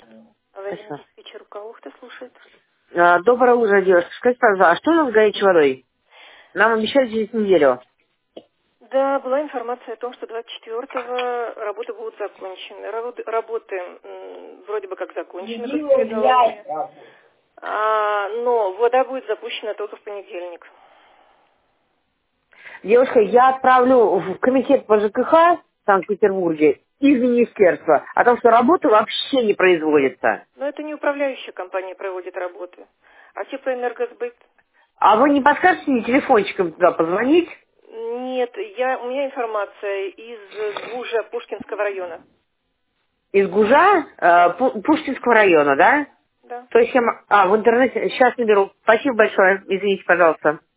Аварийный Спасибо. диспетчер Калухта слушает. Доброе утро, девушка. Скажите, пожалуйста, а что у нас с горячей водой? Нам обещали через неделю. Да, была информация о том, что 24-го работы будут закончены. Работы вроде бы как закончены, как передала мне. Но вода будет запущена только в понедельник. Девушка, я отправлю в комитет по ЖКХ в Санкт-Петербурге из министерства о том, что работа вообще не производится. Но это не управляющая компания проводит работы, а теплоэнергосбыт. А вы не подскажете мне телефончиком туда позвонить? Нет, у меня информация из ГУЖа Пушкинского района. Из ГУЖа Пушкинского района, да? Да. То есть в интернете сейчас наберу. Спасибо большое. Извините, пожалуйста.